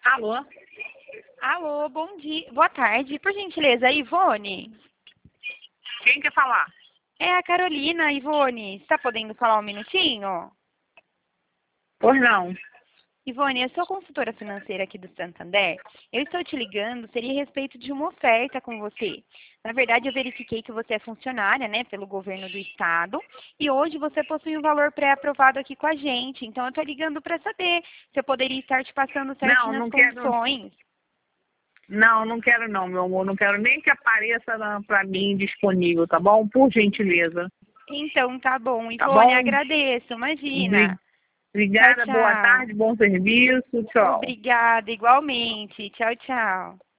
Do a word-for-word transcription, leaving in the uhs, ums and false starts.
Alô? Alô, bom dia. Boa tarde. Por gentileza, Ivone? Quem quer falar? É a Carolina, Ivone. Você está podendo falar um minutinho? Pois não. Ivone, eu sou consultora financeira aqui do Santander. Eu estou te ligando, seria a respeito de uma oferta com você. Na verdade, eu verifiquei que você é funcionária, né, pelo governo do estado, e hoje você possui um valor pré-aprovado aqui com a gente. Então, eu estou ligando para saber se eu poderia estar te passando Não, certinho as não quero. condições. Não, não quero não, meu amor. Não quero nem que apareça para mim disponível, tá bom? Por gentileza. Então, tá bom, Tá Ivone, bom? agradeço, Obri- imagina. Tchau, Obrigada, boa tchau. tarde, bom serviço. Tchau. Obrigada, igualmente. Tchau, tchau.